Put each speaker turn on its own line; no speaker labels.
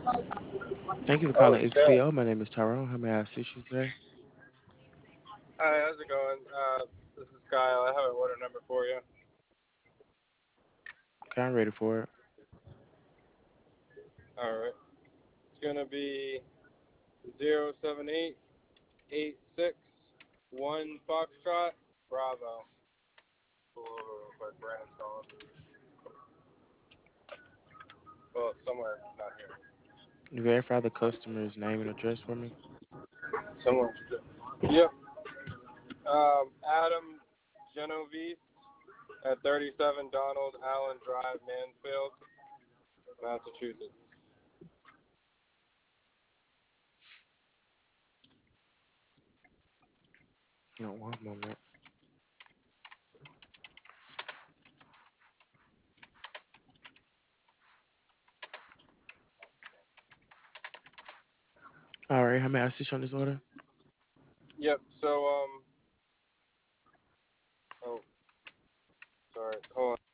Thank you for calling
Holy shit.
XPO. My name is Tyrone. How may I assist you today?
Hi, how's it going? This is Kyle. I have an order number for you.
Okay, I'm ready for it.
All right. It's gonna be 07886 1 Foxtrot Bravo. Pull over real quick. Brandon's calling. Well, it's somewhere not here.
You verify the customer's name and address for me?
Somewhere. Yep. Adam Genovese at 37 Donald Allen Drive, Mansfield, Massachusetts.
No, one moment. All right, how may I assist you on this order?
Yep. So oh, sorry. Hold on.